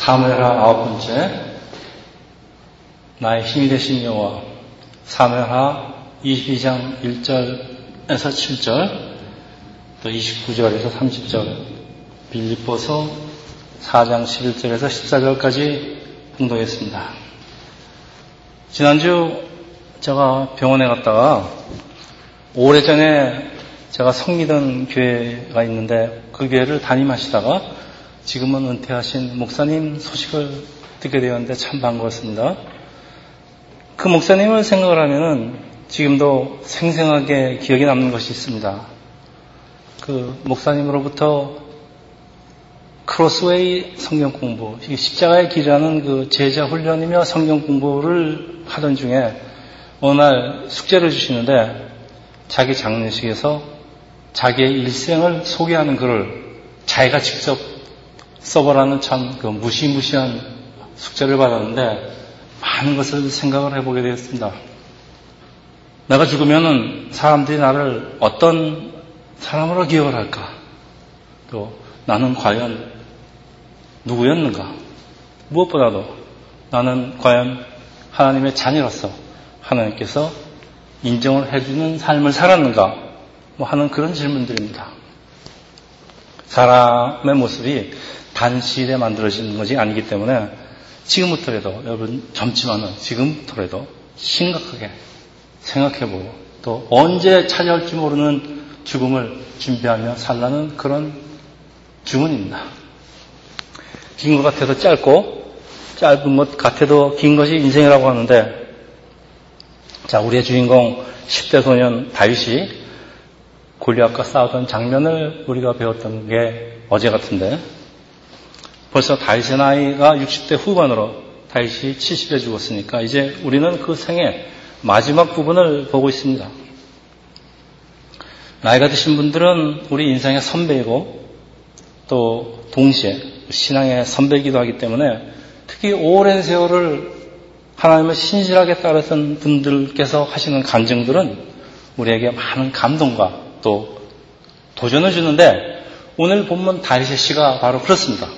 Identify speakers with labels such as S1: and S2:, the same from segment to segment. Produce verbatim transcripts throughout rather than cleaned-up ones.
S1: 사무엘하 아홉 번째, 나의 힘이 되신 여호와. 사무엘하 이십이 장 일 절에서 칠 절, 또 이십구 절에서 삼십 절, 빌립보서 사 장 십일 절에서 십사 절까지 봉독했습니다. 지난주 제가 병원에 갔다가 오래전에 제가 성미던 교회가 있는데 그 교회를 담임하시다가 지금은 은퇴하신 목사님 소식을 듣게 되었는데 참 반가웠습니다. 그 목사님을 생각을 하면은 지금도 생생하게 기억에 남는 것이 있습니다. 그 목사님으로부터 크로스웨이 성경 공부, 십자가의 길이라는 그 제자 훈련이며 성경 공부를 하던 중에 어느 날 숙제를 주시는데 자기 장례식에서 자기의 일생을 소개하는 글을 자기가 직접 써보라는 참 그 무시무시한 숙제를 받았는데 많은 것을 생각을 해보게 되었습니다. 내가 죽으면은 사람들이 나를 어떤 사람으로 기억을 할까? 또 나는 과연 누구였는가? 무엇보다도 나는 과연 하나님의 자녀로서 하나님께서 인정을 해주는 삶을 살았는가? 뭐 하는 그런 질문들입니다. 사람의 모습이 단시일에 만들어지는 것이 아니기 때문에 지금부터라도, 여러분 젊지만은 지금부터라도 심각하게 생각해보고 또 언제 찾아올지 모르는 죽음을 준비하며 살라는 그런 주문입니다. 긴 것 같아도 짧고 짧은 것 같아도 긴 것이 인생이라고 하는데, 자, 우리의 주인공 십 대 소년 다윗이 골리앗과 싸우던 장면을 우리가 배웠던 게 어제 같은데, 벌써 다윗의 나이가 육십 대 후반으로 다윗이 칠십에 죽었으니까 이제 우리는 그 생의 마지막 부분을 보고 있습니다. 나이가 드신 분들은 우리 인생의 선배이고 또 동시에 신앙의 선배이기도 하기 때문에 특히 오랜 세월을 하나님을 신실하게 따랐던 분들께서 하시는 간증들은 우리에게 많은 감동과 또 도전을 주는데, 오늘 본문 다윗의 시가 바로 그렇습니다.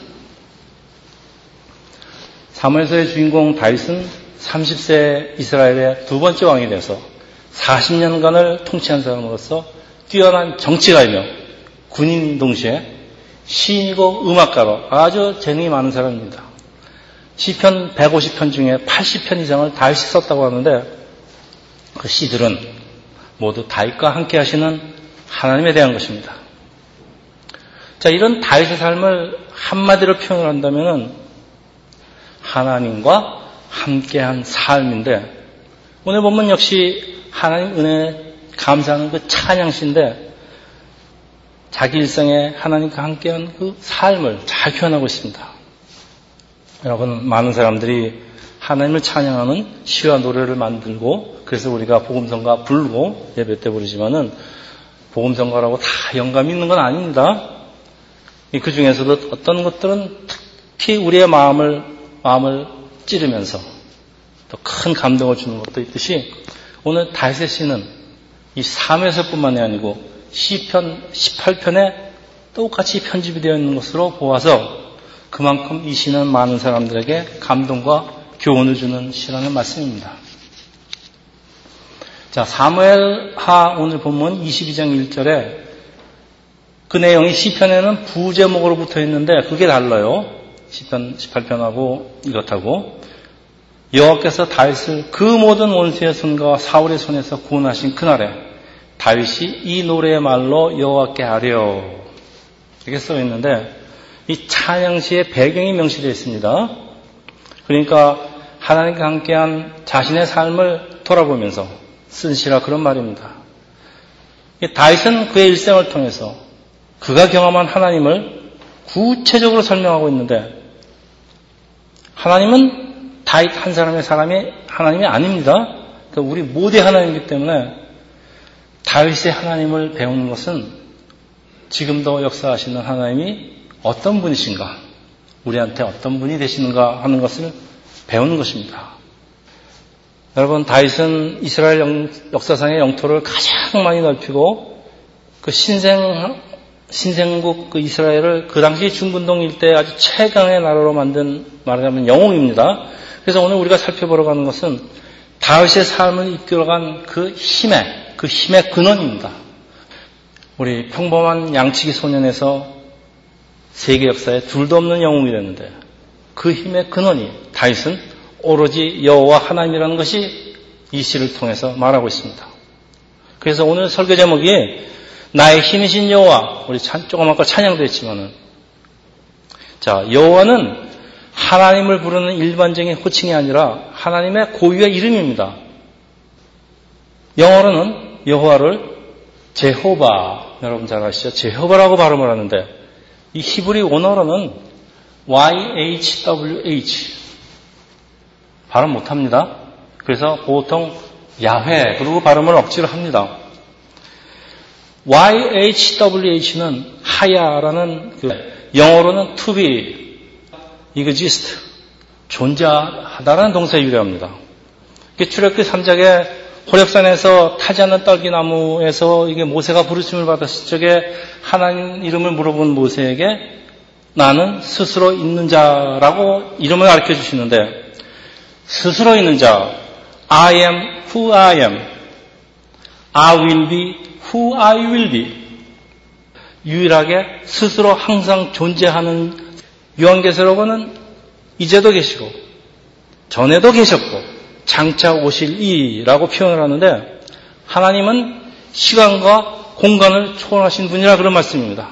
S1: 사무엘서의 주인공 다윗은 삼십 세 이스라엘의 두 번째 왕이 되어서 사십 년간을 통치한 사람으로서 뛰어난 정치가이며 군인 동시에 시인이고 음악가로 아주 재능이 많은 사람입니다. 시편 백오십 편 중에 팔십 편 이상을 다윗이 썼다고 하는데 그 시들은 모두 다윗과 함께 하시는 하나님에 대한 것입니다. 자, 이런 다윗의 삶을 한마디로 표현을 한다면은 하나님과 함께한 삶인데, 오늘 보면 역시 하나님 은혜에 감사하는 그 찬양시인데 자기 일생에 하나님과 함께한 그 삶을 잘 표현하고 있습니다. 여러분, 많은 사람들이 하나님을 찬양하는 시와 노래를 만들고 그래서 우리가 복음성가 부르고 예배 때 부르지만은 복음성가라고 다 영감이 있는 건 아닙니다. 그 중에서도 어떤 것들은 특히 우리의 마음을 마음을 찌르면서 또 큰 감동을 주는 것도 있듯이 오늘 다윗의 시는 이 사무엘서뿐만이 아니고 시편 십팔 편에 똑같이 편집이 되어 있는 것으로 보아서 그만큼 이 시는 많은 사람들에게 감동과 교훈을 주는 시라는 말씀입니다. 자, 사무엘하 오늘 본문 이십이 장 일 절에 그 내용이 시편에는 부제목으로 붙어 있는데 그게 달라요. 시편 십팔 편하고 이것하고, 여호와께서 다윗을 그 모든 원수의 손과 사울의 손에서 구원하신 그날에 다윗이 이 노래의 말로 여호와께 아뢰어, 이렇게 써 있는데 이 찬양시의 배경이 명시되어 있습니다. 그러니까 하나님과 함께한 자신의 삶을 돌아보면서 쓴 시라 그런 말입니다. 다윗은 그의 일생을 통해서 그가 경험한 하나님을 구체적으로 설명하고 있는데, 하나님은 다윗 한 사람의 사람이 하나님이 아닙니다. 그러니까 우리 모두의 하나님이기 때문에 다윗의 하나님을 배우는 것은 지금도 역사하시는 하나님이 어떤 분이신가, 우리한테 어떤 분이 되시는가 하는 것을 배우는 것입니다. 여러분, 다윗은 이스라엘 역사상의 영토를 가장 많이 넓히고 그 신생 신생국 그 이스라엘을 그 당시 중근동 일대 아주 최강의 나라로 만든 말하자면 영웅입니다. 그래서 오늘 우리가 살펴보러 가는 것은 다윗의 삶을 이끌어간 그 힘의, 그 힘의 근원입니다. 우리 평범한 양치기 소년에서 세계 역사에 둘도 없는 영웅이 됐는데 그 힘의 근원이 다윗은 오로지 여호와 하나님이라는 것이 이 시를 통해서 말하고 있습니다. 그래서 오늘 설교 제목이 나의 힘이신 여호와, 우리 조금 아까 찬양도 했지만은, 자, 여호와는 하나님을 부르는 일반적인 호칭이 아니라 하나님의 고유의 이름입니다. 영어로는 여호와를 제호바, 여러분 잘 아시죠? 제호바라고 발음을 하는데 이 히브리 원어로는 와이 에이치 더블유 에이치 발음 못합니다. 그래서 보통 야훼 그리고 발음을 억지로 합니다. 와이 에이치 더블유 에이치는 하야라는 그 영어로는 to be, exist, 존재하다라는 동사에 유래합니다. 출애굽기 삼 장에 호렙산에서 타지 않는 딸기나무에서 이게 모세가 부르심을 받았을 적에 하나님 이름을 물어본 모세에게 나는 스스로 있는 자라고 이름을 가르쳐 주시는데 스스로 있는 자, I am who I am, I will be who I will be. 유일하게 스스로 항상 존재하는 요한계시록은 이제도 계시고 전에도 계셨고 장차 오실 이라고 표현을 하는데 하나님은 시간과 공간을 초월하신 분이라 그런 말씀입니다.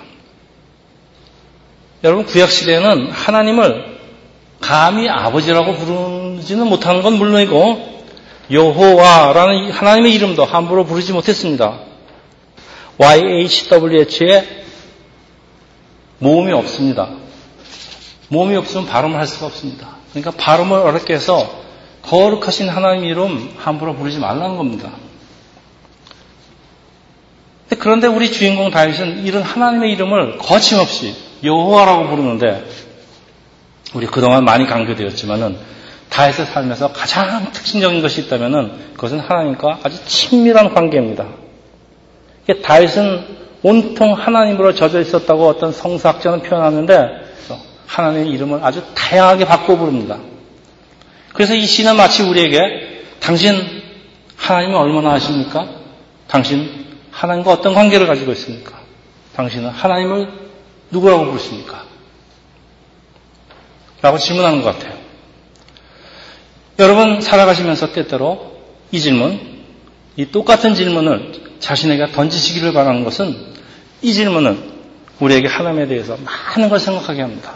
S1: 여러분 구약시대에는 하나님을 감히 아버지라고 부르지는 못하는 건 물론이고 여호와라는 하나님의 이름도 함부로 부르지 못했습니다. 와이 에이치 더블유 에이치에 모음이 없습니다. 모음이 없으면 발음을 할 수가 없습니다. 그러니까 발음을 어렵게 해서 거룩하신 하나님 이름 함부로 부르지 말라는 겁니다. 그런데 우리 주인공 다윗은 이런 하나님의 이름을 거침없이 여호와라고 부르는데 우리 그동안 많이 강조되었지만은 다윗의 삶에서 가장 특징적인 것이 있다면은 그것은 하나님과 아주 친밀한 관계입니다. 다윗은 온통 하나님으로 젖어 있었다고 어떤 성서학자는 표현하는데 하나님의 이름을 아주 다양하게 바꿔 부릅니다. 그래서 이 시는 마치 우리에게 당신 하나님이 얼마나 아십니까? 당신 하나님과 어떤 관계를 가지고 있습니까? 당신은 하나님을 누구라고 부르십니까? 라고 질문하는 것 같아요. 여러분 살아가시면서 때때로 이 질문, 이 똑같은 질문을 자신에게 던지시기를 바라는 것은 이 질문은 우리에게 하나님에 대해서 많은 걸 생각하게 합니다.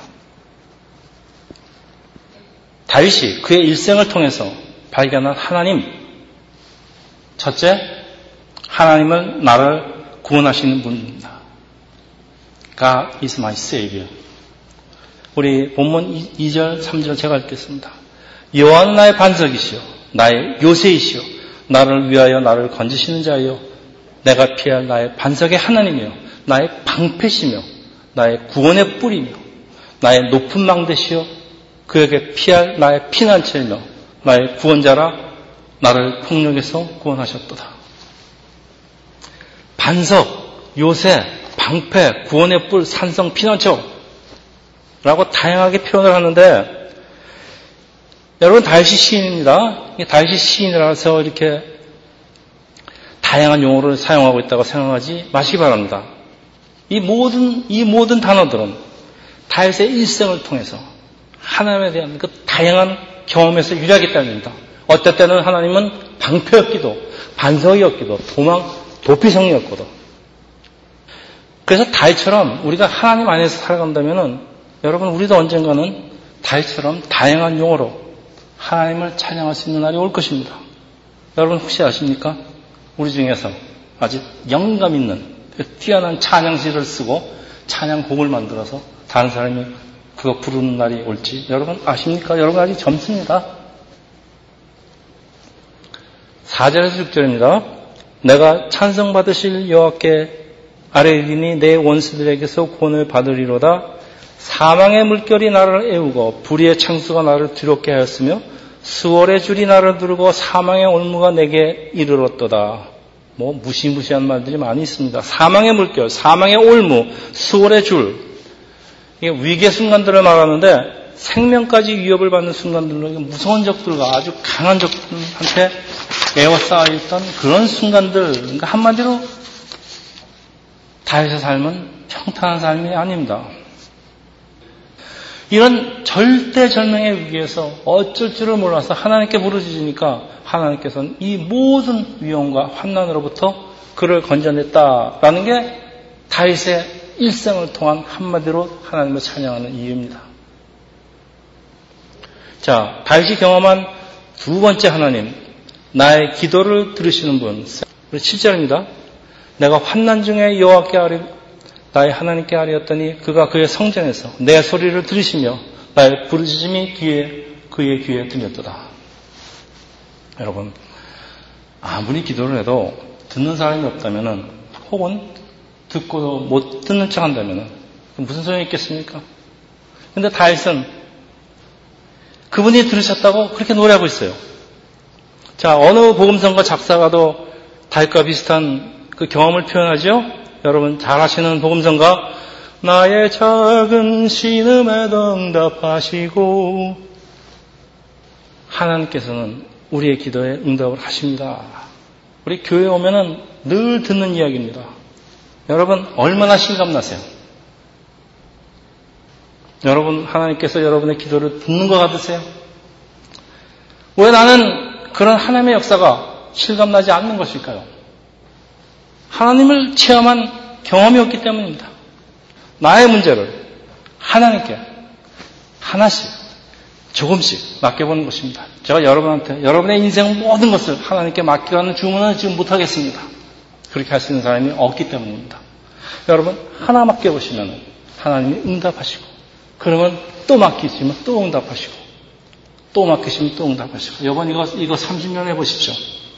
S1: 다윗이 그의 일생을 통해서 발견한 하나님, 첫째, 하나님은 나를 구원하시는 분입니다. God is my Savior. 우리 본문 이 절, 삼 절 제가 읽겠습니다. 여호와는 나의 반석이시요 나의 요새이시요 나를 위하여 나를 건지시는 자요 내가 피할 나의 반석의 하나님이요 나의 방패시며 나의 구원의 뿌리며 나의 높은 망대시요 그에게 피할 나의 피난처이며 나의 구원자라 나를 폭력에서 구원하셨도다. 반석, 요새, 방패, 구원의 뿔, 산성, 피난처 라고 다양하게 표현을 하는데 여러분 다윗이 시인입니다. 다윗이 시인이라서 이렇게 다양한 용어를 사용하고 있다고 생각하지 마시기 바랍니다. 이 모든 이 모든 단어들은 다윗의 일생을 통해서 하나님에 대한 그 다양한 경험에서 유래하기 때문입니다. 어떨 때는 하나님은 방패였기도 반석이었기도 도망 도피성이었거든. 그래서 다윗처럼 우리가 하나님 안에서 살아간다면은 여러분 우리도 언젠가는 다윗처럼 다양한 용어로 하나님을 찬양할 수 있는 날이 올 것입니다. 여러분 혹시 아십니까? 우리 중에서 아주 영감 있는 뛰어난 찬양시를 쓰고 찬양곡을 만들어서 다른 사람이 그거 부르는 날이 올지 여러분 아십니까? 여러분 아직 젊습니다. 사 절에서 육 절입니다. 내가 찬송받으실 여호와께 아뢰리니 내 원수들에게서 구원을 받으리로다. 사망의 물결이 나를 애우고 불의의 창수가 나를 두렵게 하였으며 수월의 줄이 나를 두르고 사망의 올무가 내게 이르렀도다. 뭐 무시무시한 말들이 많이 있습니다. 사망의 물결, 사망의 올무, 수월의 줄. 이게 위기의 순간들을 말하는데 생명까지 위협을 받는 순간들로 무서운 적들과 아주 강한 적들한테 에워싸여있던 그런 순간들. 그러니까 한마디로 다윗의 삶은 평탄한 삶이 아닙니다. 이런 절대절명의 위기에서 어쩔 줄을 몰라서 하나님께 부르짖으니까 하나님께서는 이 모든 위험과 환난으로부터 그를 건져냈다라는 게 다윗의 일생을 통한 한마디로 하나님을 찬양하는 이유입니다. 자, 다윗이 경험한 두 번째 하나님, 나의 기도를 들으시는 분. 칠 절입니다. 내가 환난 중에 여호와께 아뢰 나의 하나님께 아뢰었더니 그가 그의 성전에서 내 소리를 들으시며 나의 부르짖음이 귀에 그의 귀에 들렸도다. 여러분, 아무리 기도를 해도 듣는 사람이 없다면은, 혹은 듣고도 못 듣는 척 한다면은 무슨 소용이 있겠습니까? 근데 다윗은 그분이 들으셨다고 그렇게 노래하고 있어요. 자, 어느 복음성가 작사가도 다윗과 비슷한 그 경험을 표현하죠? 여러분 잘 아시는 복음성가, 나의 작은 신음에도 응답하시고. 하나님께서는 우리의 기도에 응답을 하십니다. 우리 교회에 오면은 늘 듣는 이야기입니다. 여러분 얼마나 실감나세요? 여러분 하나님께서 여러분의 기도를 듣는 것 같으세요? 왜 나는 그런 하나님의 역사가 실감나지 않는 것일까요? 하나님을 체험한 경험이 없기 때문입니다. 나의 문제를 하나님께 하나씩 조금씩 맡겨보는 것입니다. 제가 여러분한테 여러분의 인생 모든 것을 하나님께 맡기라는 주문은 지금 못하겠습니다. 그렇게 할 수 있는 사람이 없기 때문입니다. 여러분 하나 맡겨보시면 하나님이 응답하시고, 그러면 또 맡기시면 또 응답하시고, 또 맡기시면 또 응답하시고. 이번 이거 이거 삼십 년 해보십시오.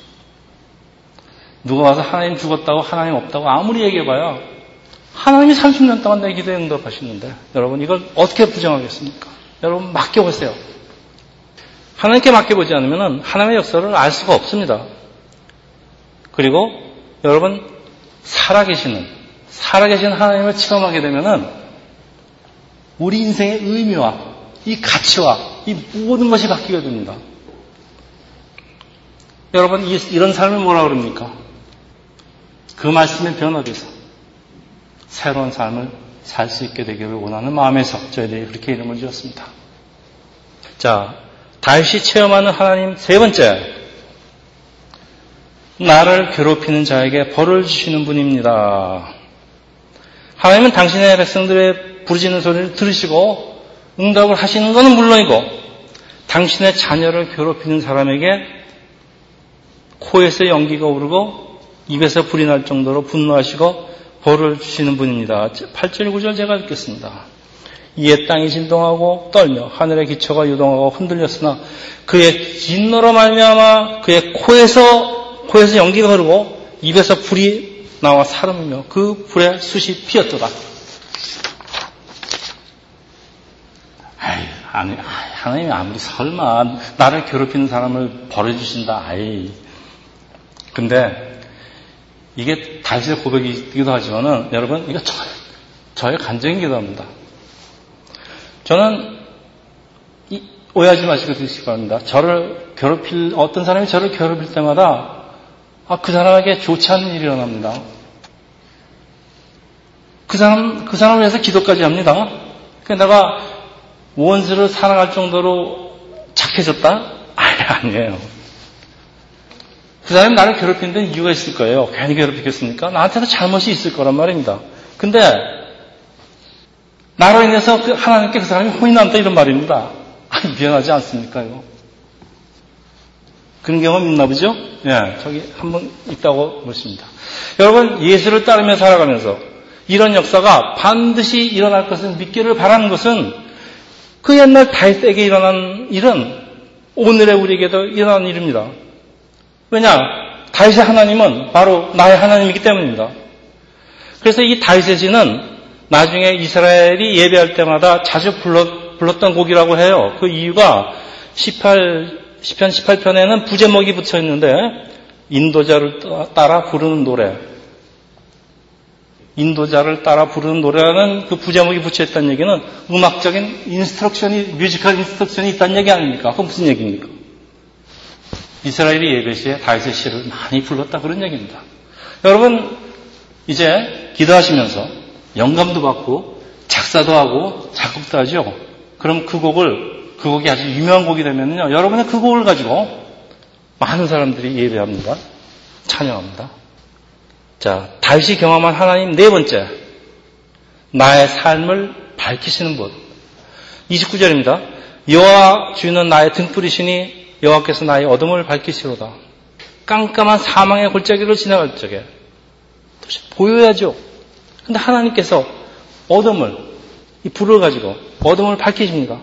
S1: 누가 와서 하나님 죽었다고 하나님 없다고 아무리 얘기해봐야 하나님이 삼십 년 동안 내 기도에 응답하시는데, 여러분 이걸 어떻게 부정하겠습니까? 여러분 맡겨보세요. 하나님께 맡겨보지 않으면 하나님의 역사를 알 수가 없습니다. 그리고 여러분 살아계시는 살아계신 하나님을 체험하게 되면은 우리 인생의 의미와 이 가치와 이 모든 것이 바뀌게 됩니다. 여러분 이, 이런 삶을 뭐라 그럽니까? 그 말씀에 변화돼서 새로운 삶을 살 수 있게 되기를 원하는 마음에서 저희들이 그렇게 이름을 지었습니다. 자, 다윗이 체험하는 하나님 세 번째, 나를 괴롭히는 자에게 벌을 주시는 분입니다. 하나님은 당신의 백성들의 부르짖는 소리를 들으시고 응답을 하시는 것은 물론이고, 당신의 자녀를 괴롭히는 사람에게 코에서 연기가 오르고 입에서 불이 날 정도로 분노하시고 벌을 주시는 분입니다. 팔 절 구 절 제가 읽겠습니다. 이에 땅이 진동하고 떨며 하늘의 기초가 유동하고 흔들렸으나 그의 진노로 말미암아 그의 코에서 코에서 연기가 흐르고 입에서 불이 나와 사름이며 그 불에 숯이 피었도다. 아이, 아니, 하나님이 아무리 설마 나를 괴롭히는 사람을 벌해 주신다. 아이. 근데 이게 다윗의 고백이기도 하지만은 여러분 이거 저, 저의 간증인 기도입니다. 저는 이, 오해하지 마시고 들으시기 바랍니다. 저를 괴롭힐 어떤 사람이 저를 괴롭힐 때마다 아, 그 사람에게 좋지 않은 일이 일어납니다. 그 사람 그 사람을 위해서 기도까지 합니다. 그러니까 내가 원수를 사랑할 정도로 착해졌다? 아니 아니에요. 그 사람이 나를 괴롭히는 데는 이유가 있을 거예요. 괜히 괴롭히겠습니까? 나한테도 잘못이 있을 거란 말입니다. 근데 나로 인해서 그 하나님께 그 사람이 혼이 난다 이런 말입니다. 아니, 미안하지 않습니까 이거? 그런 경험 있나 보죠? 예, 저기 한번 있다고 보십니다. 여러분 예수를 따르며 살아가면서 이런 역사가 반드시 일어날 것을 믿기를 바라는 것은 그 옛날 다윗에게 일어난 일은 오늘의 우리에게도 일어난 일입니다. 왜냐? 다윗의 하나님은 바로 나의 하나님이기 때문입니다. 그래서 이 다윗의 시는 나중에 이스라엘이 예배할 때마다 자주 불렀, 불렀던 곡이라고 해요. 그 이유가 십팔, 시편 십팔 편에는 부제목이 붙여 있는데 인도자를 따라 부르는 노래, 인도자를 따라 부르는 노래라는 그 부제목이 붙여있다는 얘기는 음악적인 인스트럭션이, 뮤지컬 인스트럭션이 있다는 얘기 아닙니까? 그건 무슨 얘기입니까? 이스라엘이 예배 시에 다윗의 시를 많이 불렀다 그런 얘기입니다. 여러분 이제 기도하시면서 영감도 받고 작사도 하고 작곡도 하죠. 그럼 그 곡을, 그 곡이 아주 유명한 곡이 되면요, 여러분은 그 곡을 가지고 많은 사람들이 예배합니다. 찬양합니다. 자, 다윗이 경험한 하나님 네 번째, 나의 삶을 밝히시는 분. 이십구 절입니다. 여호와 주는 나의 등불이시니 여호와께서 나의 어둠을 밝히시로다. 깜깜한 사망의 골짜기를 지나갈 적에 보여야죠. 근데 하나님께서 어둠을, 이 불을 가지고 어둠을 밝히십니다.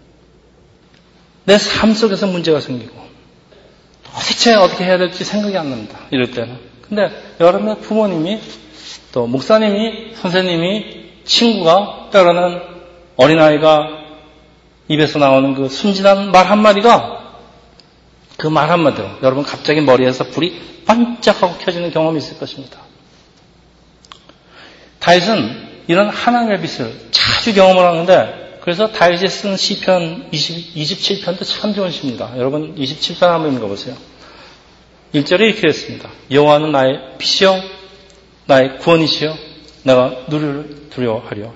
S1: 내 삶 속에서 문제가 생기고 도대체 어떻게 해야 될지 생각이 안 납니다. 이럴 때는. 근데 여러분의 부모님이, 또 목사님이, 선생님이, 친구가, 때로는 어린아이가 입에서 나오는 그 순진한 말 한마디가, 그 말 한마디로 여러분 갑자기 머리에서 불이 반짝하고 켜지는 경험이 있을 것입니다. 다윗은 이런 하나님의 빛을 자주 경험을 하는데, 그래서 다윗이 쓴 시편 이십칠 편도 참 좋은 시입니다. 여러분 이십칠 편 한번 읽어보세요. 일 절에 이렇게 했습니다. 여호와는 나의 빛이요 나의 구원이시요 내가 누리를 두려워하려.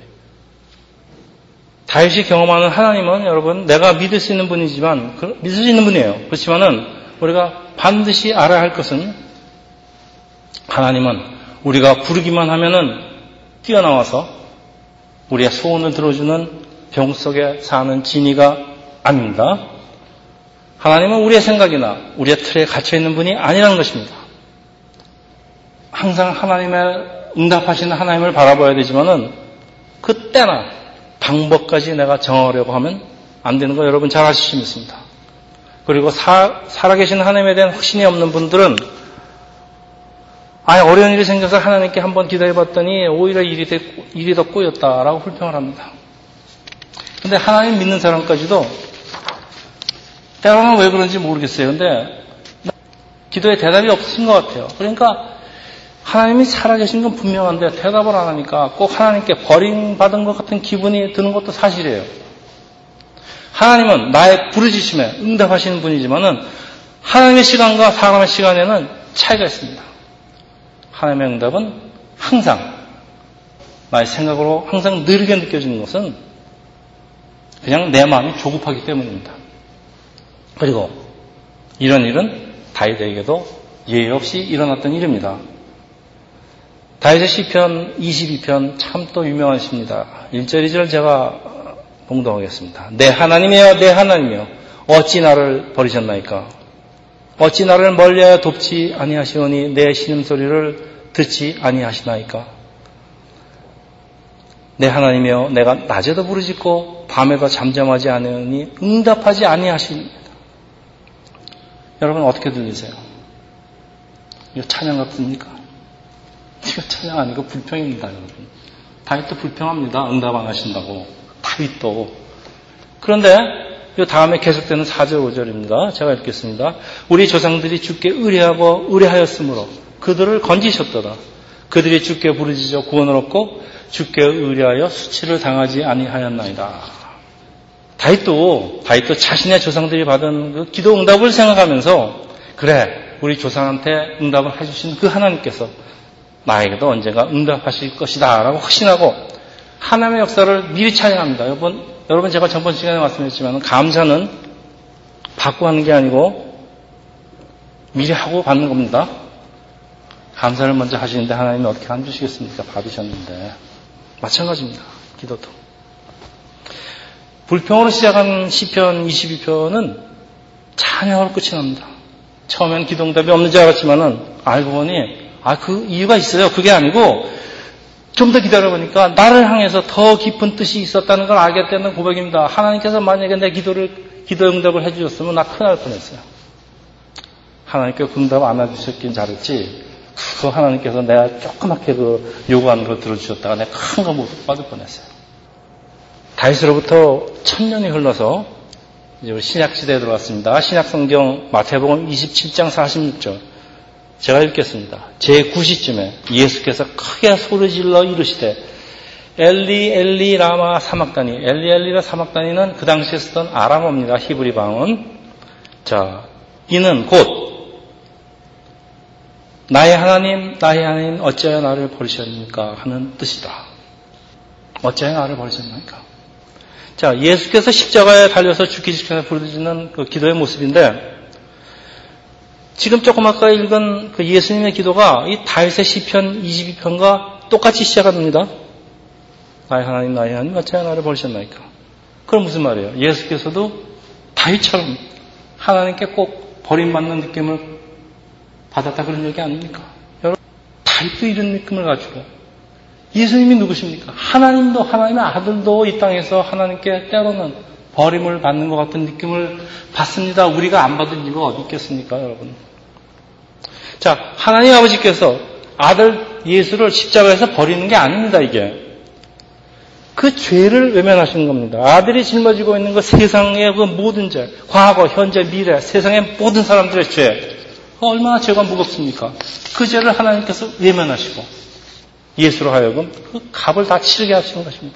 S1: 다윗이 경험하는 하나님은 여러분 내가 믿을 수 있는 분이지만, 믿을 수 있는 분이에요. 그렇지만은 우리가 반드시 알아야 할 것은, 하나님은 우리가 부르기만 하면은 뛰어나와서 우리의 소원을 들어주는 병 속에 사는 지니가 아닙니다. 하나님은 우리의 생각이나 우리의 틀에 갇혀있는 분이 아니라는 것입니다. 항상 하나님의 응답하시는 하나님을 바라봐야 되지만은 그때나 방법까지 내가 정하려고 하면 안 되는 거 여러분 잘 아실 수 있습니다. 그리고 사, 살아계신 하나님에 대한 확신이 없는 분들은 아예 어려운 일이 생겨서 하나님께 한번 기도해봤더니 오히려 일이, 되, 일이 더 꼬였다라고 불평을 합니다. 근데 하나님 믿는 사람까지도 때로는 왜 그런지 모르겠어요. 근데 기도에 대답이 없으신 것 같아요. 그러니까 하나님이 살아계신 건 분명한데 대답을 안 하니까 꼭 하나님께 버림받은 것 같은 기분이 드는 것도 사실이에요. 하나님은 나의 부르짖음에 응답하시는 분이지만은 하나님의 시간과 사람의 시간에는 차이가 있습니다. 하나님의 응답은 항상 나의 생각으로 항상 느리게 느껴지는 것은 그냥 내 마음이 조급하기 때문입니다. 그리고 이런 일은 다윗에게도 예의 없이 일어났던 일입니다. 다윗의 시편 이십이 편 참 또 유명한 시입니다. 일 절 이 절 제가 봉독하겠습니다. 내 하나님이여 내 하나님이여 어찌 나를 버리셨나이까. 어찌 나를 멀리하여 돕지 아니하시오니 내 신음소리를 듣지 아니하시나이까. 내 하나님이여 내가 낮에도 부르짖고 밤에도 잠잠하지 않으니 응답하지 아니하십니다. 여러분 어떻게 들리세요? 이거 찬양 같습니까? 이거 찬양 아니고 불평입니다. 여러분. 다윗도 불평합니다. 응답 안 하신다고. 다윗도. 그런데 이 다음에 계속되는 사 절 오 절입니다. 제가 읽겠습니다. 우리 조상들이 주께 의뢰하고 의뢰하였으므로 그들을 건지셨도다. 그들이 주께 부르짖어 구원을 얻고 주께 의뢰하여 수치를 당하지 아니하였나이다. 다윗도 다윗도 자신의 조상들이 받은 그 기도 응답을 생각하면서 그래 우리 조상한테 응답을 해주신 그 하나님께서 나에게도 언젠가 응답하실 것이다 라고 확신하고 하나님의 역사를 미리 찬양합니다. 여러분, 여러분 제가 전번 시간에 말씀드렸지만 감사는 받고 하는 게 아니고 미리 하고 받는 겁니다. 감사를 먼저 하시는데 하나님이 어떻게 안 주시겠습니까? 받으셨는데. 마찬가지입니다. 기도도. 불평으로 시작한 시편 이십이 편은 찬양으로 끝이 납니다. 처음엔 기도응답이 없는 줄 알았지만은 알고 보니 아, 그 이유가 있어요. 그게 아니고 좀 더 기다려보니까 나를 향해서 더 깊은 뜻이 있었다는 걸 알게 되는 고백입니다. 하나님께서 만약에 내 기도를, 기도응답을 해주셨으면 나 큰일 날 뻔했어요. 하나님께 응답 안 해주셨긴 잘했지. 그거 하나님께서 내가 조그맣게 그 요구하는 걸 들어주셨다가 내가 큰 거 못 받을 뻔했어요. 다윗으로부터 천년이 흘러서 이제 신약시대에 들어왔습니다. 신약성경 마태복음 이십칠 장 사십육 절. 제가 읽겠습니다. 제구 시쯤에 예수께서 크게 소리질러 이르시되 엘리 엘리 라마 사막다니. 엘리 엘리 라 사막다니는 그 당시에 쓰던 아람어입니다. 히브리 방언. 자, 이는 곧 나의 하나님, 나의 하나님 어찌하여 나를 버리셨습니까? 하는 뜻이다. 어찌하여 나를 버리셨습니까? 자, 예수께서 십자가에 달려서 죽기 직전에 부르짖는 그 기도의 모습인데, 지금 조금 아까 읽은 그 예수님의 기도가 이 다윗의 시편 이십이 편과 똑같이 시작합니다. 나의 하나님, 나의 하나님 어찌하여 나를 버리셨나이까? 그럼 무슨 말이에요? 예수께서도 다윗처럼 하나님께 꼭 버림받는 느낌을 받았다 그런 얘기 아닙니까? 여러분, 다윗도 이런 느낌을 가지고 예수님이 누구십니까? 하나님도 하나님의 아들도 이 땅에서 하나님께 때로는 버림을 받는 것 같은 느낌을 받습니다. 우리가 안 받은 이유가 어디 있겠습니까, 여러분? 자, 하나님 아버지께서 아들 예수를 십자가에서 버리는 게 아닙니다, 이게. 그 죄를 외면하시는 겁니다. 아들이 짊어지고 있는 그 세상의 그 모든 죄, 과거, 현재, 미래, 세상의 모든 사람들의 죄, 얼마나 죄가 무겁습니까? 그 죄를 하나님께서 외면하시고 예수로 하여금 그 값을 다 치르게 하시는 것입니다.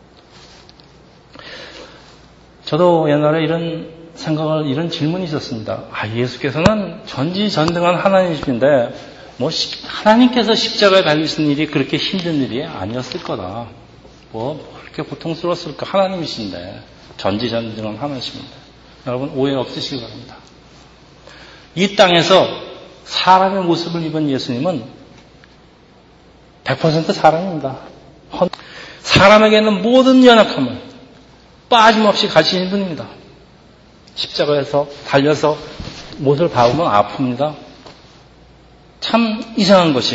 S1: 저도 옛날에 이런 생각을, 이런 질문이 있었습니다. 아, 예수께서는 전지전능한 하나님이신데 뭐 하나님께서 십자가에 달리신 일이 그렇게 힘든 일이 아니었을 거다. 뭐 그렇게 고통스러웠을까? 하나님이신데, 전지전능한 하나님이신데. 여러분 오해 없으시기 바랍니다. 이 땅에서 사람의 모습을 입은 예수님은 백 퍼센트 사람입니다. 사람에게는 모든 연약함을 빠짐없이 가지신 분입니다. 십자가에서 달려서 못을 박으면 아픕니다. 참 이상한 것이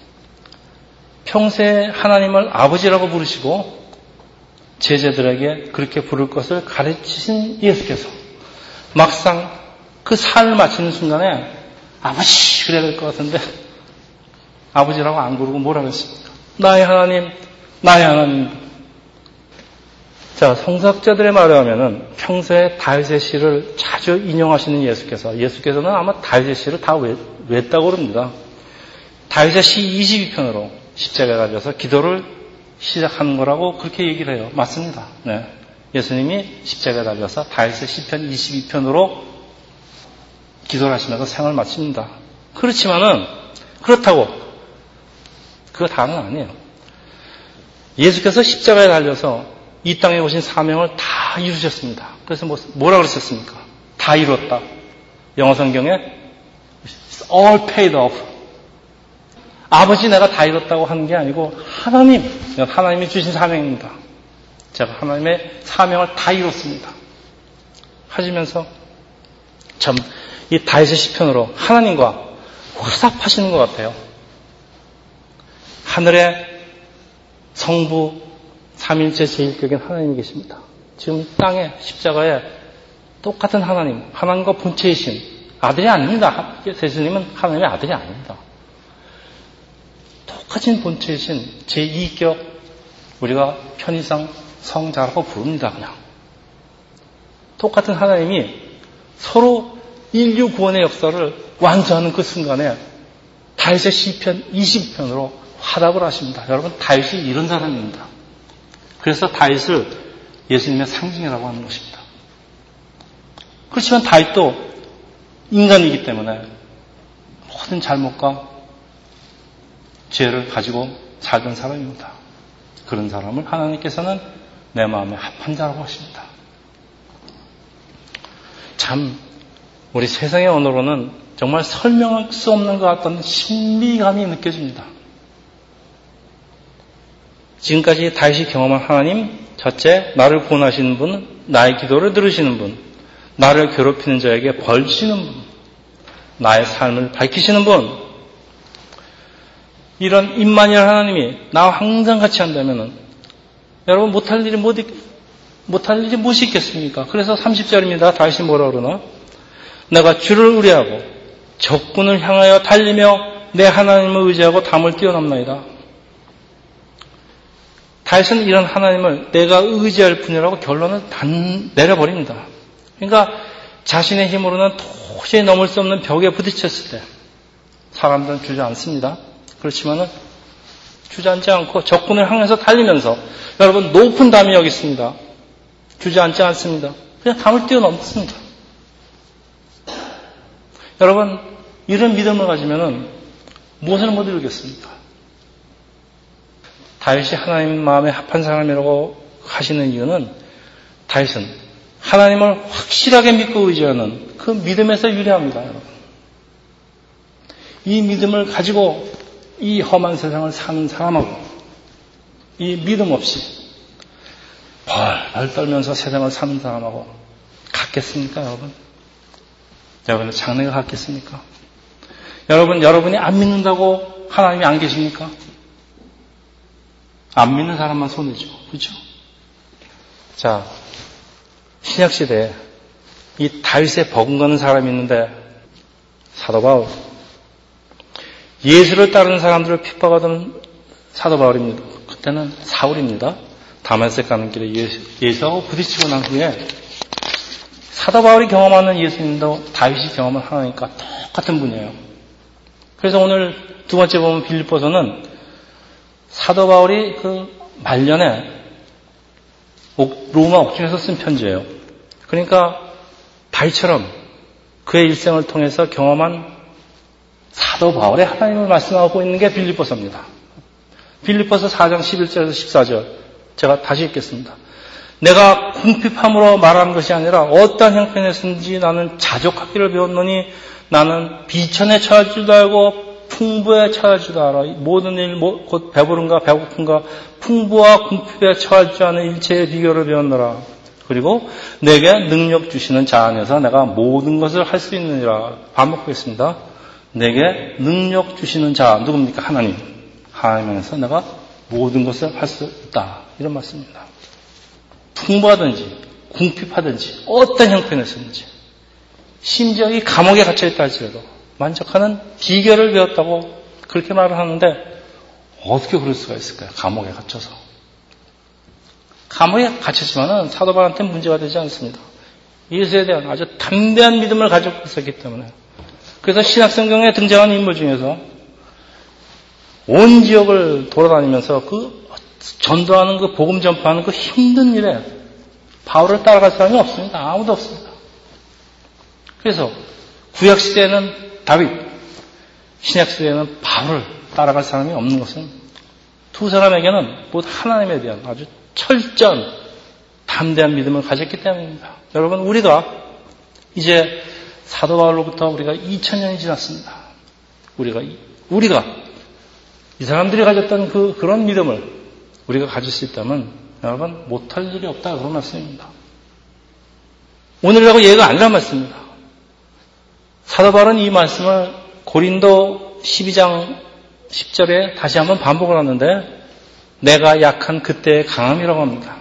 S1: 평소에 하나님을 아버지라고 부르시고 제자들에게 그렇게 부를 것을 가르치신 예수께서 막상 그 살을 마치는 순간에 아버지 그래야 될 것 같은데 아버지라고 안 부르고 뭐라고 했습니까? 나의 하나님, 나의 하나님. 자, 성서학자들의 말에 하면은 평소에 다윗의 시를 자주 인용하시는 예수께서, 예수께서는 아마 다윗의 시를 다 외, 외웠다고 그럽니다. 다윗의 시 이십이 편으로 십자가에 달려서 기도를 시작하는 거라고 그렇게 얘기를 해요. 맞습니다. 네. 예수님이 십자가에 달려서 다윗의 시편 이십이 편으로 기도를 하시면서 생을 마칩니다. 그렇지만은 그렇다고 그거 다는 아니에요. 예수께서 십자가에 달려서 이 땅에 오신 사명을 다 이루셨습니다. 그래서 뭐, 뭐라 그러셨습니까? 다 이뤘다. 영어 성경에 all paid off. 아버지 내가 다 이뤘다고 하는 게 아니고 하나님, 하나님이 주신 사명입니다. 제가 하나님의 사명을 다 이뤘습니다. 하시면서 참 이 다윗의 시편으로 하나님과 화답하시는 것 같아요. 하늘에 성부 삼일째 제일격인 하나님이 계십니다. 지금 땅에 십자가에 똑같은 하나님, 하나님과 본체이신 아들이 아닙니다. 예수님은 하나님의 아들이 아닙니다. 똑같은 본체이신 제이격, 우리가 편의상 성자라고 부릅니다. 그냥 똑같은 하나님이 서로 인류 구원의 역사를 완수하는 그 순간에 다윗의 시편 이십 편으로 화답을 하십니다. 여러분, 다윗이 이런 사람입니다. 그래서 다윗을 예수님의 상징이라고 하는 것입니다. 그렇지만 다윗도 인간이기 때문에 모든 잘못과 죄를 가지고 살던 사람입니다. 그런 사람을 하나님께서는 내 마음에 합한 자라고 하십니다. 참 우리 세상의 언어로는 정말 설명할 수 없는 것 같던 신비감이 느껴집니다. 지금까지 다윗이 경험한 하나님, 첫째, 나를 구원하시는 분, 나의 기도를 들으시는 분, 나를 괴롭히는 자에게 벌 주시는 분, 나의 삶을 밝히시는 분, 이런 임마누엘 하나님이 나와 항상 같이 한다면 여러분 못할 일이 못, 못할 일이 무엇이 있겠습니까? 그래서 삼십 절입니다. 다윗이 뭐라 그러나? 내가 주를 의뢰하고 적군을 향하여 달리며 내 하나님을 의지하고 담을 뛰어넘나이다. 다윗은 이런 하나님을 내가 의지할 뿐이라고 결론을 단 내려버립니다. 그러니까 자신의 힘으로는 도저히 넘을 수 없는 벽에 부딪혔을 때 사람들은 주저앉습니다. 그렇지만은 주저앉지 않고 적군을 향해서 달리면서 여러분 높은 담이 여기 있습니다. 주저앉지 않습니다. 그냥 담을 뛰어넘습니다. 여러분 이런 믿음을 가지면은 무엇을 못 이루겠습니까? 다윗이 하나님 마음에 합한 사람이라고 하시는 이유는 다윗은 하나님을 확실하게 믿고 의지하는 그 믿음에서 유래합니다. 여러분. 이 믿음을 가지고 이 험한 세상을 사는 사람하고 이 믿음 없이 벌벌 떨면서 세상을 사는 사람하고 같겠습니까, 여러분? 여러분의 장래가 같겠습니까? 여러분, 여러분이 안 믿는다고 하나님이 안 계십니까? 안 믿는 사람만 손해죠. 그렇죠? 자, 신약시대에 이 다윗에 버금가는 사람이 있는데 사도 바울. 예수를 따르는 사람들을 핍박하던 사도 바울입니다. 그때는 사울입니다. 다메섹 가는 길에 예수, 예수하고 부딪히고 난 후에 사도 바울이 경험하는 예수님도 다윗이 경험한 하나님과 똑같은 분이에요. 그래서 오늘 두 번째 보면 빌립보서는 사도 바울이 그 말년에 로마 옥중에서 쓴 편지예요. 그러니까 다윗처럼 그의 일생을 통해서 경험한 사도 바울의 하나님을 말씀하고 있는 게 빌립보서입니다. 빌립보서 사 장 십일 절에서 십사 절 제가 다시 읽겠습니다. 내가 궁핍함으로 말하는 것이 아니라 어떠한 형편에서든지 나는 자족하기를 배웠노니 나는 비천에 처할 줄도 알고 풍부에 처할 줄도 알아. 모든 일, 곧 배부른가 배고픈가 풍부와 궁핍에 처할 줄 아는 일체의 비결을 배웠노라. 그리고 내게 능력 주시는 자 안에서 내가 모든 것을 할 수 있느니라. 반복하겠습니다. 내게 능력 주시는 자 누굽니까? 하나님. 하나님 안에서 내가 모든 것을 할 수 있다. 이런 말씀입니다. 풍부하든지 궁핍하든지 어떤 형편에서든지 심지어 이 감옥에 갇혀있다 할지라도 만족하는 비결을 배웠다고 그렇게 말을 하는데 어떻게 그럴 수가 있을까요? 감옥에 갇혀서. 감옥에 갇혔지만은 사도 바울한테는 문제가 되지 않습니다. 예수에 대한 아주 담대한 믿음을 가지고 있었기 때문에. 그래서 신약성경에 등장하는 인물 중에서 온 지역을 돌아다니면서 그 전도하는 그 복음 전파하는 그 힘든 일에 바울을 따라갈 사람이 없습니다. 아무도 없습니다. 그래서 구약시대에는 다윗, 신약시대에는 바울을 따라갈 사람이 없는 것은 두 사람에게는 모두 하나님에 대한 아주 철저한 담대한 믿음을 가졌기 때문입니다. 여러분, 우리가 이제 사도 바울로부터 우리가 이천 년이 지났습니다. 우리가, 우리가 이 사람들이 가졌던 그, 그런 믿음을 우리가 가질 수 있다면 여러분 못할 일이 없다 그런 말씀입니다. 오늘이라고 예가 아니란 말씀입니다. 사도 바울은 이 말씀을 고린도 십이 장 십 절에 다시 한번 반복을 하는데 내가 약한 그때의 강함이라고 합니다.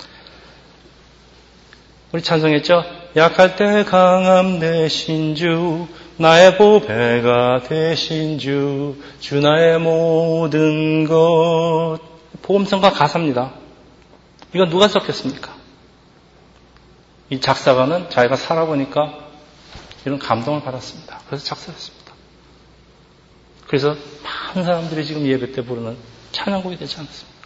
S1: 우리 찬송했죠? 약할 때 강함 되신 주 나의 보배가 되신 주 주 나의 모든 것. 복음성가 가사입니다. 이건 누가 썼겠습니까? 이 작사가는 자기가 살아보니까 이런 감동을 받았습니다. 그래서 작사했습니다. 그래서 많은 사람들이 지금 예배 때 부르는 찬양곡이 되지 않습니까?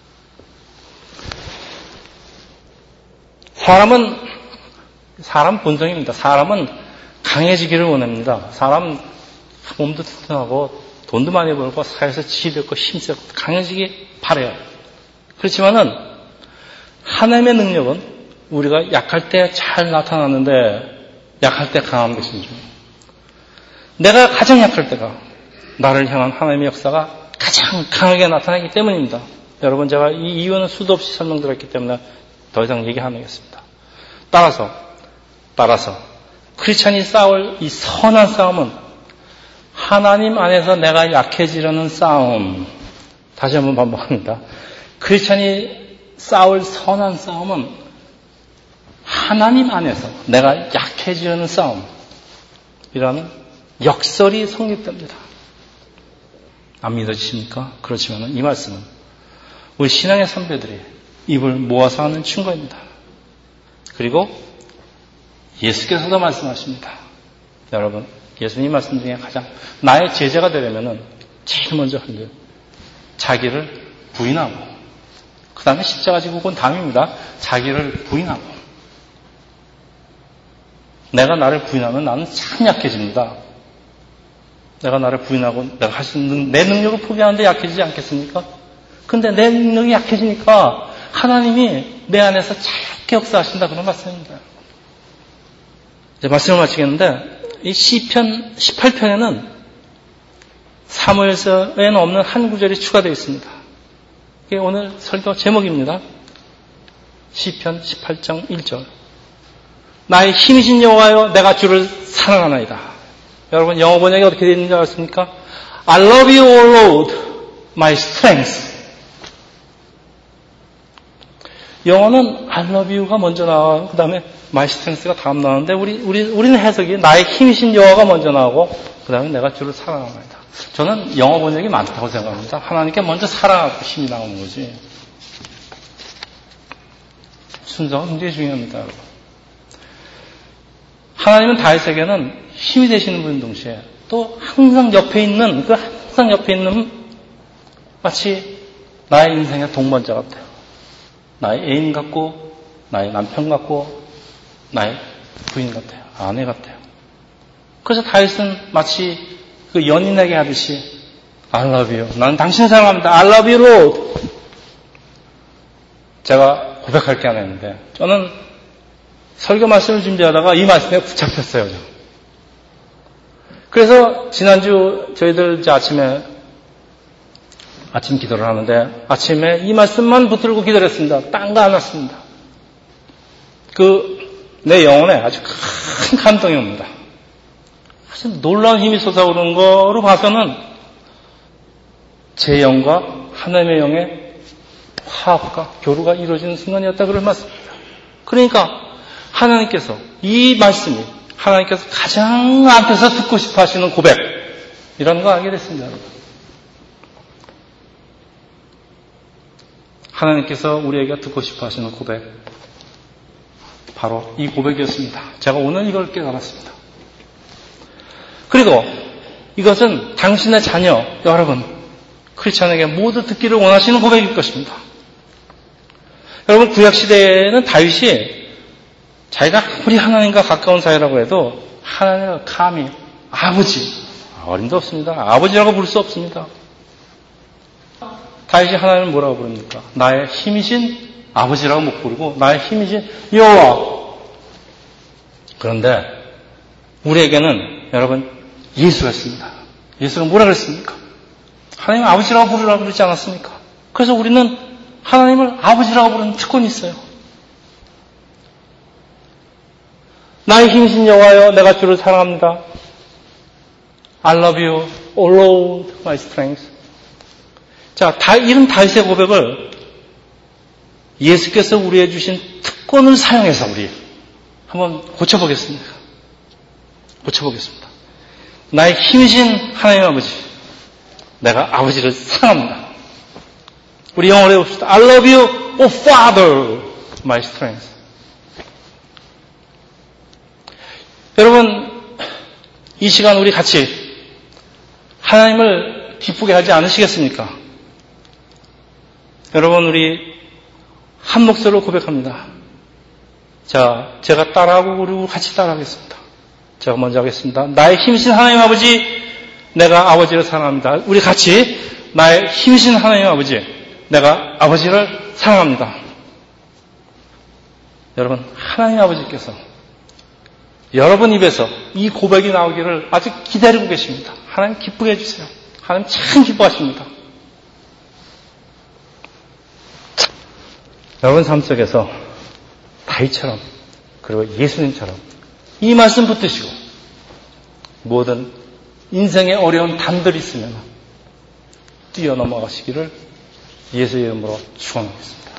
S1: 사람은 사람 본성입니다. 사람은 강해지기를 원합니다. 사람 몸도 튼튼하고 돈도 많이 벌고 사회에서 지혜롭고 힘세고 강해지기 바래요. 그렇지만은 하나님의 능력은 우리가 약할 때 잘 나타나는데 약할 때 강함 되신 줄. 내가 가장 약할 때가 나를 향한 하나님의 역사가 가장 강하게 나타나기 때문입니다. 여러분 제가 이 이유는 수도 없이 설명드렸기 때문에 더 이상 얘기 안 하겠습니다. 따라서 따라서 크리스찬이 싸울 이 선한 싸움은 하나님 안에서 내가 약해지려는 싸움. 다시 한번 반복합니다. 크리스찬이 싸울 선한 싸움은 하나님 안에서 내가 약해지려는 싸움이라는 역설이 성립됩니다. 안 믿어지십니까? 그렇지만 이 말씀은 우리 신앙의 선배들이 입을 모아서 하는 충고입니다. 그리고 예수께서도 말씀하십니다. 여러분, 예수님 말씀 중에 가장 나의 제자가 되려면은 제일 먼저 한 일, 자기를 부인하고, 그 다음에 십자가 지고 온 다음입니다. 자기를 부인하고. 내가 나를 부인하면 나는 참 약해집니다. 내가 나를 부인하고 내가 할 수 있는 내 능력을 포기하는데 약해지지 않겠습니까? 근데 내 능력이 약해지니까 하나님이 내 안에서 자유롭게 역사하신다 그런 말씀입니다. 이제 말씀을 마치겠는데 이 시편 십팔 편에는 사무엘서에는 없는 한 구절이 추가되어 있습니다. 이게 오늘 설교 제목입니다. 시편 십팔 장 일 절. 나의 힘이신 여호와여 내가 주를 사랑하나이다. 여러분 영어 번역이 어떻게 되어 있는지 아십니까? I love you, O Lord, my strength. 영어는 I love you가 먼저 나와요. 그 다음에 my strength가 다음 나오는데 우리, 우리, 우리는 해석이 나의 힘이신 여호와가 먼저 나오고 그 다음에 내가 주를 사랑합니다. 저는 영어 번역이 많다고 생각합니다. 하나님께 먼저 사랑하고 힘이 나오는 거지. 순서가 굉장히 중요합니다. 여러분. 하나님은 다윗에게는 힘이 되시는 분인 동시에 또 항상 옆에 있는 그 항상 옆에 있는 마치 나의 인생의 동반자 같아요. 나의 애인 같고 나의 남편 같고 나의 부인 같아요. 아내 같아요. 그래서 다윗은 마치 그 연인에게 하듯이 I love you. 나는 당신을 사랑합니다. I love you, Lord. 제가 고백할 게 하나 있는데 저는 설교 말씀을 준비하다가 이 말씀에 붙잡혔어요. 그래서 지난주 저희들 이제 아침에 아침 기도를 하는데 아침에 이 말씀만 붙들고 기도를 했습니다. 딴 거 안 왔습니다. 그 내 영혼에 아주 큰 감동이 옵니다. 아주 놀라운 힘이 솟아오르는 거로 봐서는 제 영과 하나님의 영의 화합과 교류가 이루어지는 순간이었다 그럴 말씀입니다. 그러니까 하나님께서 이 말씀이 하나님께서 가장 앞에서 듣고 싶어 하시는 고백 이런 거 알게 됐습니다. 하나님께서 우리에게 듣고 싶어 하시는 고백 바로 이 고백이었습니다. 제가 오늘 이걸 깨달았습니다. 그리고 이것은 당신의 자녀 여러분 크리스천에게 모두 듣기를 원하시는 고백일 것입니다. 여러분 구약시대에는 다윗이 자기가 아무리 하나님과 가까운 사이라고 해도 하나님을 감히 아버지 어림도 없습니다. 아버지라고 부를 수 없습니다. 다윗이 하나님을 뭐라고 부릅니까? 나의 힘이신 아버지라고 못 부르고 나의 힘이신 여호와. 그런데 우리에게는 여러분 예수가 있습니다. 예수가 뭐라 그랬습니까? 하나님 아버지라고 부르라고 그러지 않았습니까? 그래서 우리는 하나님을 아버지라고 부르는 특권이 있어요. 나의 힘이신 여호와여 내가 주를 사랑합니다. I love you, O Lord, my strength. 자, 다, 이런 다윗의 고백을 예수께서 우리에게 주신 특권을 사용해서 우리 한번 고쳐보겠습니다. 고쳐보겠습니다. 나의 힘이신 하나님 아버지, 내가 아버지를 사랑합니다. 우리 영어로 해봅시다. I love you, O Father, my strength. 여러분, 이 시간 우리 같이 하나님을 기쁘게 하지 않으시겠습니까? 여러분, 우리 한 목소리로 고백합니다. 자, 제가 따라하고 우리 같이 따라하겠습니다. 제가 먼저 하겠습니다. 나의 힘이신 하나님 아버지, 내가 아버지를 사랑합니다. 우리 같이 나의 힘이신 하나님 아버지, 내가 아버지를 사랑합니다. 여러분, 하나님 아버지께서 여러분 입에서 이 고백이 나오기를 아주 기다리고 계십니다. 하나님 기쁘게 해주세요. 하나님 참 기뻐하십니다. 여러분 삶 속에서 다윗처럼 그리고 예수님처럼 이 말씀 붙드시고 모든 인생의 어려운 담들이 있으면 뛰어넘어가시기를 예수의 이름으로 축원하겠습니다.